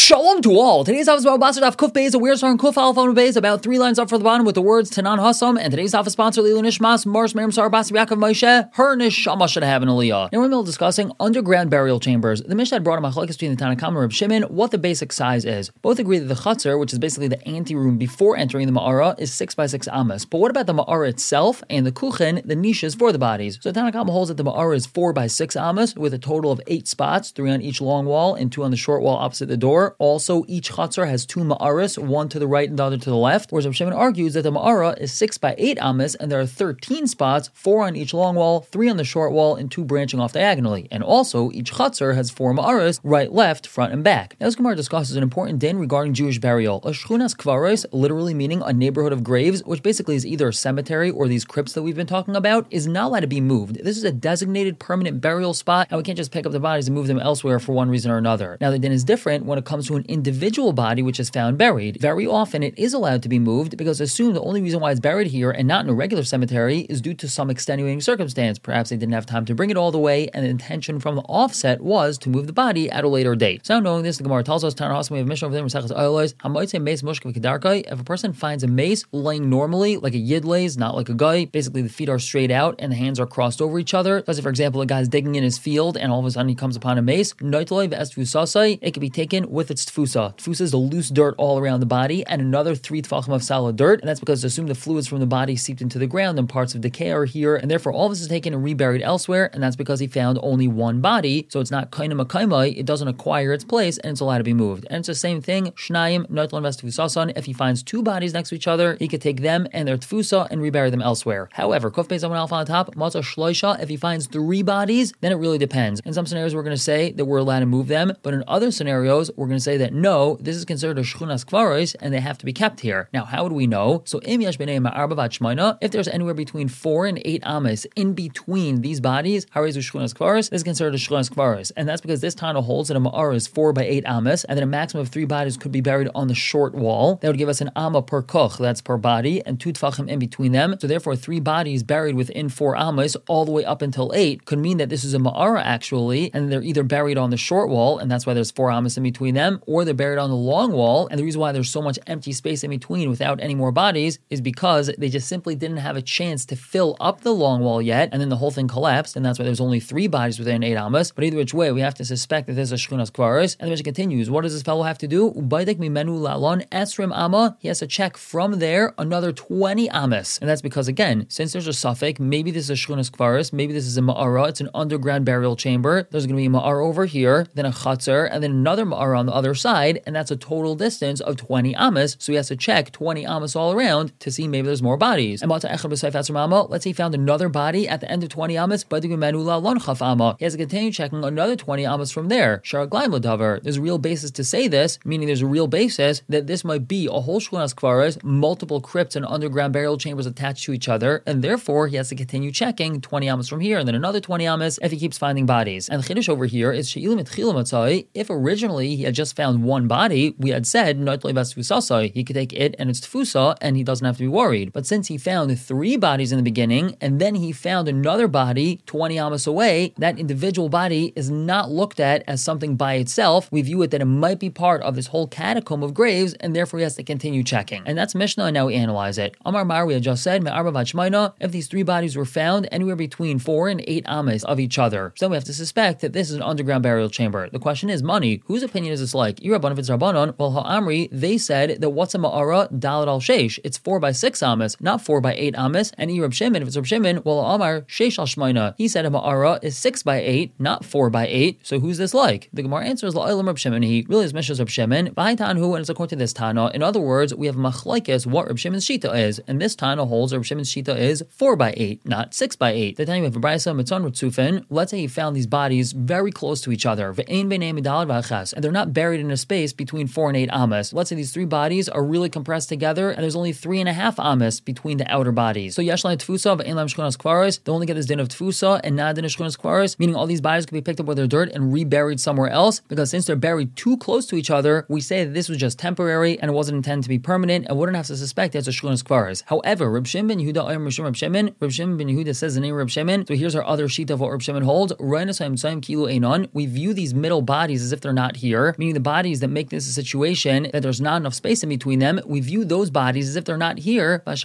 Shalom to all. Today's office about Basar Daf Kuf Beis, a weird song Kuf Alpha Beis, about 3 lines up for the bottom with the words Tanan Hassam. And today's office sponsor Lilu Nishmas Mars Miriam Sar Basar Yaakov Moshe. Her Nishama should have an Aliyah. Now we're in the middle of discussing underground burial chambers. The Mishnah had brought a machlokes between the Tanakh and Reb Shimon what the basic size is. Both agree that the Chatzar, which is basically the anteroom before entering the Ma'ara, is 6 by 6 amas. But what about the Ma'ara itself and the Kuchen, the niches for the bodies? So the Tanakh holds that the Ma'ara is 4 by 6 amas with a total of 8 spots, 3 on each long wall and 2 on the short wall opposite the door. Also, each Chatzar has 2 Ma'aras, one to the right and the other to the left. Whereas Reb Shimon argues that the Ma'ara is 6 by 8 amas and there are 13 spots, 4 on each long wall, 3 on the short wall, and 2 branching off diagonally. And also, each Chatzar has 4 Ma'aras, right, left, front, and back. Now, this Gemara discusses an important din regarding Jewish burial. A Shchunas Kvaros, literally meaning a neighborhood of graves, which basically is either a cemetery or these crypts that we've been talking about, is not allowed to be moved. This is a designated permanent burial spot, and we can't just pick up the bodies and move them elsewhere for one reason or another. Now, the din is different when it comes to an individual body which is found buried. Very often, it is allowed to be moved because assume the only reason why it's buried here and not in a regular cemetery is due to some extenuating circumstance. Perhaps they didn't have time to bring it all the way, and the intention from the offset was to move the body at a later date. So, knowing this, the Gemara tells us, we have a mission over there, if a person finds a mace laying normally, like a yid lays, not like a guy, basically the feet are straight out and the hands are crossed over each other. So, for example, a guy's digging in his field and all of a sudden he comes upon a mace, it can be taken with its tfusa. Tfusa is the loose dirt all around the body, and another 3 tfachim of solid dirt, and that's because assume the fluids from the body seeped into the ground and parts of decay are here, and therefore all this is taken and reburied elsewhere, and that's because he found only one body, so it's not kainam akaimai, it doesn't acquire its place, and it's allowed to be moved. And it's the same thing, shnayim noitlan v'tfusasan, if he finds 2 bodies next to each other, he could take them and their tfusa and rebury them elsewhere. However, kuf beis amud alpha on the top, matzah shloisha, if he finds 3 bodies, then it really depends. In some scenarios we're going to say that we're allowed to move them, but in other scenarios we're going to say that no, this is considered a shchunas kvaros and they have to be kept here. Now, how would we know? So, if there's anywhere between 4 and 8 amas in between these bodies, this is considered a shchunas kvaros, and that's because this Tana holds that a ma'ara is 4 by 8 amas, and that a maximum of 3 bodies could be buried on the short wall. That would give us an amma per koch, that's per body, and 2 tfachim in between them. So therefore, 3 bodies buried within 4 amas all the way up until 8 could mean that this is a ma'ara actually, and they're either buried on the short wall, and that's why there's 4 amas in between them, or they're buried on the long wall, and the reason why there's so much empty space in between without any more bodies is because they just simply didn't have a chance to fill up the long wall yet, and then the whole thing collapsed, and that's why there's only 3 bodies within 8 amas. But either which way, we have to suspect that there's a shchunas kvaros, and the Mishnah continues. What does this fellow have to do? Ubaydek mimenu la'alon esrim amma. He has to check from there another 20 amas, and that's because again, since there's a suffix, maybe this is a shchunas kvaros, maybe this is a ma'ara. It's an underground burial chamber. There's going to be a ma'ara over here, then a chatzar, and then another ma'ara on the other side, and that's a total distance of 20 amas. So he has to check 20 amas all around to see maybe there's more bodies. And let's say he found another body at the end of 20 amas. He has to continue checking another 20 amas from there. There's a real basis to say this, meaning there's a real basis that this might be a whole shchunas kvaros, multiple crypts and underground burial chambers attached to each other, and therefore he has to continue checking 20 amas from here and then another 20 amas if he keeps finding bodies. And the chiddush over here is if originally he had just found 1 body, we had said he could take it and its tfusa and he doesn't have to be worried. But since he found 3 bodies in the beginning and then he found another body 20 amas away, that individual body is not looked at as something by itself. We view it that it might be part of this whole catacomb of graves, and therefore he has to continue checking. And that's Mishnah, and now we analyze it. Amar Mar, we had just said, if these 3 bodies were found anywhere between 4 and 8 amas of each other, so then we have to suspect that this is an underground burial chamber. The question is, money, whose opinion is this like? Rabbanon, if it's Rabbanon, well, Ha'amri, they said that what's a ma'ara? Dalet al sheish. It's 4 by 6 amas, not 4 by 8 amas. And Reb Shimon, if it's Reb Shimon, well, Amar sheish al shmaina. He said a ma'ara is 6 by 8, not 4 by 8. So who's this like? The Gemara answers la'olam Reb Shimon. He really is Mishnah's Reb Shimon. V'haitanhu, and it's according to this Tana. In other words, we have machlekes what Reb Shimon's shita is, and this Tana holds Reb Shimon's shita is 4 by 8, not 6 by 8. The time we have a brayso mitzon rutzufin. Let's say he found these bodies very close to each other, ve'ein b'nei midal v'achas, and they're not buried in a space between 4 and 8 amas. Let's say these 3 bodies are really compressed together, and there's only 3.5 amas between the outer bodies. So yeshlan tfusa ve'ein lam shchunas kvaros. They only get this din of tfusa and not din of shchunas kvaros, meaning all these bodies could be picked up with their dirt and reburied somewhere else. Because since they're buried too close to each other, we say that this was just temporary and it wasn't intended to be permanent, and wouldn't have to suspect it's a shchunas kvaros. However, Reb Shimon ben Yehuda Reb Shimon ben Yehuda says the name of Reb Shimon. So here's our other sheet of what Reb Shimon holds. We view these middle bodies as if they're not here, meaning the bodies that make this a situation that there's not enough space in between them, we view those bodies as if they're not here, and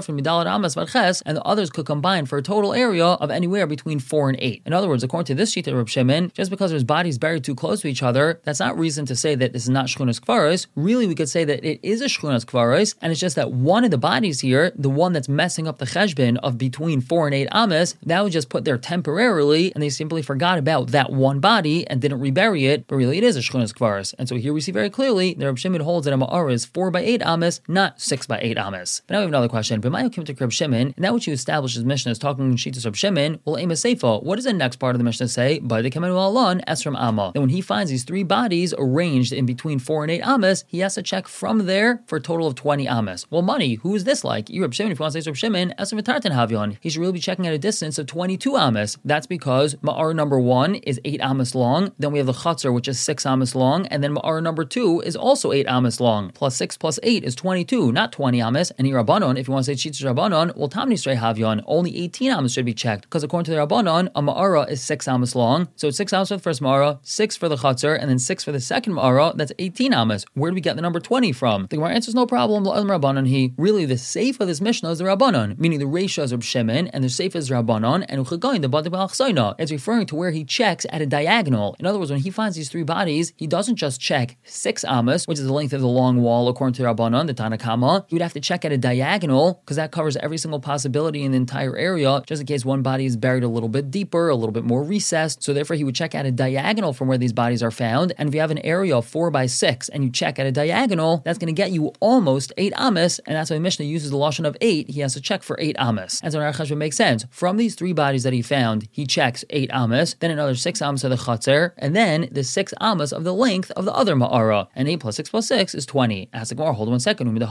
the others could combine for a total area of anywhere between 4 and 8. In other words, according to this sheet of Reb Shimon, just because there's bodies buried too close to each other, that's not reason to say that this is not Shchunas Kvaros. Really, we could say that it is a Shchunas Kvaros, and it's just that one of the bodies here, the one that's messing up the cheshbon of between 4 and 8 amas, that was just put there temporarily, and they simply forgot about that one body and didn't rebury it, but really it is a Shchunas Kvaros. And so here we see very clearly that Reb Shimon holds that a ma'ara is 4 by 8 amas, not 6 by 8 amas. But now we have another question. But Mayo came to Reb Shimon, and that which you established as Mishnah is talking in Shitas Reb Shimon, well, Ema Seifa, what does the next part of the Mishnah say? By the Kemenu Alon, Esram Amma. Then when he finds these 3 bodies arranged in between 4 and 8 amas, he has to check from there for a total of 20 amas. Well, money, who is this like? Reb Shimon, if you want to say Reb Shimon, Esram V'tartan Havyon. He should really be checking at a distance of 22 amas. That's because ma'ara number 1 is 8 amas long, then we have the Chatzar, which is 6 amas long, and then ma'ara number 2 is also 8 amas long. Plus 6 plus 8 is 22, not 20 amas. And here Rabbanon, if you want to say Shitas Rabbanon, well, Tamni Srei Havyon, only 18 amas should be checked, because according to the Rabbanon, a ma'ara is 6 amas long, so it's 6 amas for the first ma'ara, 6 for the Chatzar, and then 6 for the second ma'ara. That's 18 amas. Where do we get the number 20 from? The Gemara answers no problem. Rabbanon, really the safe of this Mishnah is the Rabbanon, meaning the Reisha is Reb Shimon, and the safe is Rabbanon, and Uchagoyin the Badi Balachsoina. It's referring to where he checks at a diagonal. In other words, when he finds these 3 bodies, he doesn't just check 6 amas, which is the length of the long wall according to Rabbanon, the Tanakama. He would have to check at a diagonal, because that covers every single possibility in the entire area, just in case one body is buried a little bit deeper, a little bit more recessed. So therefore, he would check at a diagonal from where these bodies are found. And if you have an area of 4 by 6 and you check at a diagonal, that's going to get you almost 8 amas, and that's why Mishnah uses the lashon of 8. He has to check for 8 amas. And so Rav Cheshbon makes sense. From these 3 bodies that he found, he checks 8 amas, then another 6 amas of the Chatzar, and then the 6 amas of the length of the other ma'ara. And 8 plus 6 plus 6 is 20. Ask the Gemara, hold on 1 second. If the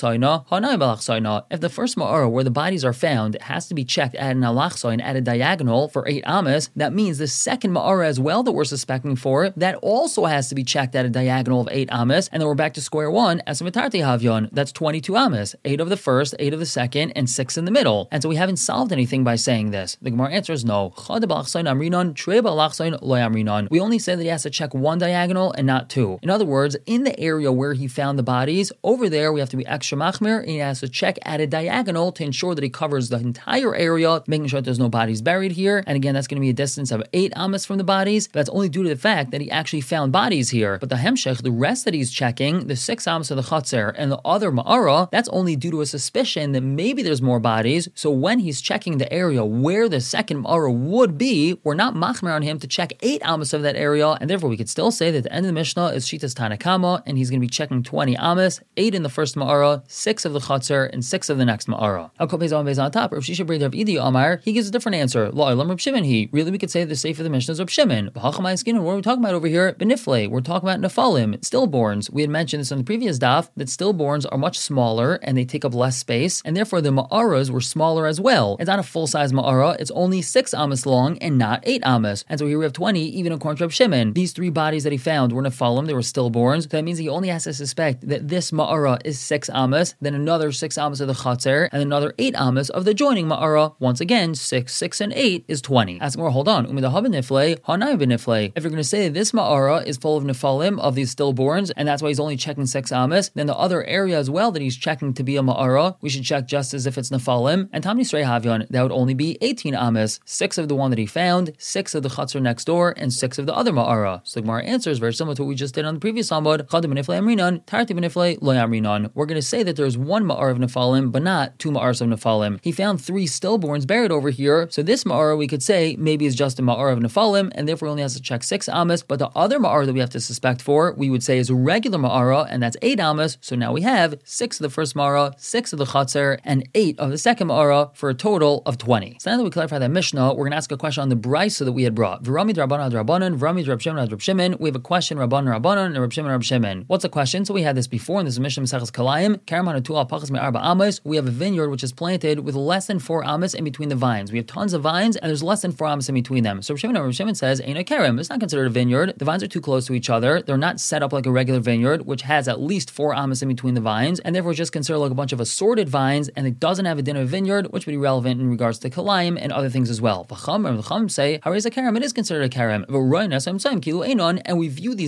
first ma'ara where the bodies are found has to be checked at an alachsoin, at a diagonal for 8 amas, that means the second ma'ara as well that we're suspecting for, that also has to be checked at a diagonal of 8 amas, and then we're back to square one. That's 22 amas. 8 of the first, 8 of the second, and 6 in the middle. And so we haven't solved anything by saying this. The Gemara answers no. We only say that he has to check 1 diagonal and not 2. In other words, in the area where he found the bodies, over there we have to be extra machmir, and he has to check at a diagonal to ensure that he covers the entire area, making sure that there's no bodies buried here. And again, that's going to be a distance of 8 amas from the bodies. That's only due to the fact that he actually found bodies here. But the hemshech, the rest that he's checking, the 6 amas of the Chatzar and the other ma'ara, that's only due to a suspicion that maybe there's more bodies. So when he's checking the area where the second ma'ara would be, we're not machmir on him to check 8 amas of that area, and therefore we could still say that the end of the Mishnah is Shitas Tanakama, and he's going to be checking 20 amas, 8 in the first ma'ara, 6 of the Chatzar, and 6 of the next ma'ara. On top, Rav Shisha Brei Rav Idi Amar, he gives a different answer. Rab Shimon, really we could say the safe of the Mishnah is Rab Shimon. What are we talking about over here? Benifle, we're talking about nefalim, stillborns. We had mentioned this in the previous daf, that stillborns are much smaller and they take up less space, and therefore the ma'aras were smaller as well. It's not a full-size ma'ara, it's only 6 amas long and not 8 amas. And so here we have 20, even according to Rab Shimon. These 3 bodies that he found were nefalim, they were stillborns. So that means he only has to suspect that this ma'ara is 6 amas, then another 6 amas of the Chatzar, and another 8 amas of the joining ma'ara. Once again, 6, 6, and 8 is 20. Ask more, hold on. If you're going to say that this ma'ara is full of nefalim, of these stillborns, and that's why he's only checking 6 amas, then the other area as well that he's checking to be a ma'ara, we should check just as if it's nefalim. And Tamni Srei Havyon, that would only be 18 amas, 6 of the one that he found, 6 of the Chatzar next door, and 6 of the other ma'ara. So the Gemara answers very similar to what we just did on the previous Amud. We're going to say that there's 1 ma'ar of nefalim, but not 2 ma'ars of nefalim. He found 3 stillborns buried over here, so this ma'ara we could say maybe is just a ma'ar of nefalim, and therefore only has to check 6 amas. But the other ma'ar that we have to suspect for, we would say is a regular ma'ara, and that's 8 amas. So now we have 6 of the first ma'ara, 6 of the Chatzar, and 8 of the second ma'ara for a total of 20. So now that we clarify that Mishnah, we're going to ask a question on the brisa that we had brought. V'ramid Rabbanan ad Rabbanan, v'ramid Rab Shimon ad Rab Shimon. We have a question Rabbanan Rabbanan and Rab Shimon Rab Shimon. What's the question? So we had this before, and this is Mishnah Maseches Kalayim. Karam hanu al pachas me'arba amas. We have a vineyard which is planted with less than 4 amas in between the vines. We have tons of vines, and there's less than 4 amas in between them. So Rab Shimon says, Eina Karim. It's not considered a vineyard. The vines are too close to each other. They're not set up like a regular vineyard, which has at least 4 amas in between the vines, and therefore just considered like a bunch of assorted vines, and it doesn't have a din of a vineyard, which would be relevant in regards to Kalayim and other things as well. The Chum say, Harei Karim, it is considered a Karim. And we view these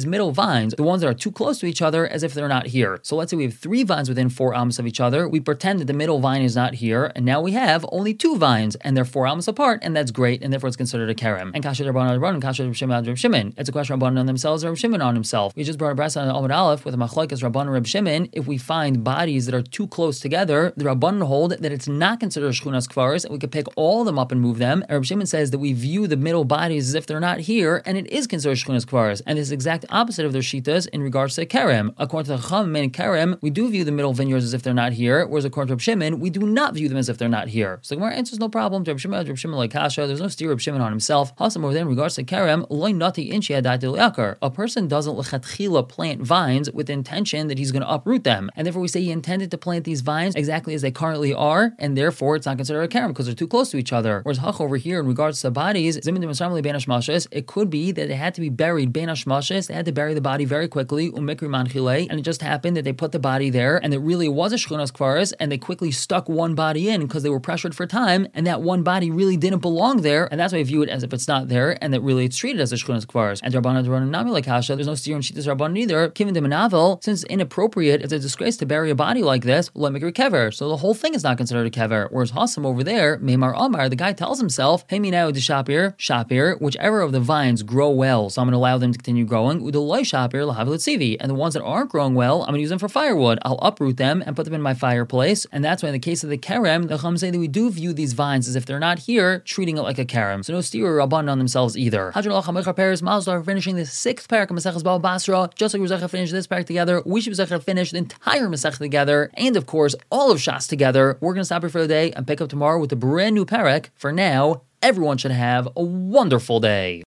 these middle vines, the ones that are too close to each other, as if they're not here. So let's say we have 3 vines within 4 amos of each other. We pretend that the middle vine is not here, and now we have only 2 vines, and they're 4 amos apart, and that's great, and therefore it's considered a kerem. And kasher Rabbanan Rabbanan, kasher Reb Shimon Reb Shimon. It's a question of Rabbanan on themselves or Reb Shimon on himself. We just brought a brass on Amud Aleph with a machlokes Rabbanan Reb Shimon. If we find bodies that are too close together, the Rabbanan hold that it's not considered shchunas kfaros, and we could pick all of them up and move them. And Reb Shimon says that we view the middle bodies as if they're not here, and it is considered shchunas kfaros. And this is exact opposite of their shitas in regards to kerem. According to the Chacham and kerem, we do view the middle vineyards as if they're not here, whereas according to Reb Shimon, we do not view them as if they're not here. So the Gemara answers no problem. Reb Shimon like kasha. There's no steer Reb Shimon on himself. Hasam over there in regards to kerem, loy nati inchi adatil yakar. A person doesn't lechatchila plant vines with the intention that he's going to uproot them, and therefore we say he intended to plant these vines exactly as they currently are, and therefore it's not considered a kerem because they're too close to each other. Whereas hach over here in regards to bodies, it could be that it had to be buried ben hashmashes. They had to bury the body very quickly, umikri manchile, and it just happened that they put the body there, and it really was a shchunas kfaris, and they quickly stuck one body in because they were pressured for time, and that one body really didn't belong there, and that's why I view it as if it's not there, and that really it's treated as a shchunas kfaris. And Rabbanan Nami like Hasha, there's no steer in Shittas Rabbanan either. Given the Menavel, since it's inappropriate, it's a disgrace to bury a body like this, let me kever. So the whole thing is not considered a kever. Whereas Hassam over there, Meimar Amar, the guy tells himself, hey, me now the shapir, whichever of the vines grow well, so I'm going to allow them to continue growing. Udaloi shapir lahavilatzivi, and the ones that aren't growing well, I'm going to use them for firewood. I'll uproot them and put them in my fireplace. And that's why in the case of the kerem, the Chacham say that we do view these vines as if they're not here, treating it like a kerem. So no steer or Rabbanan on themselves either. We're finishing the 6th parak of Maseches Baba Basra. Just like we're Zechah finish this parak together, we should be Zechah finish the entire Masech together, and of course, all of Shas together. We're going to stop here for the day and pick up tomorrow with a brand new parak. For now, everyone should have a wonderful day.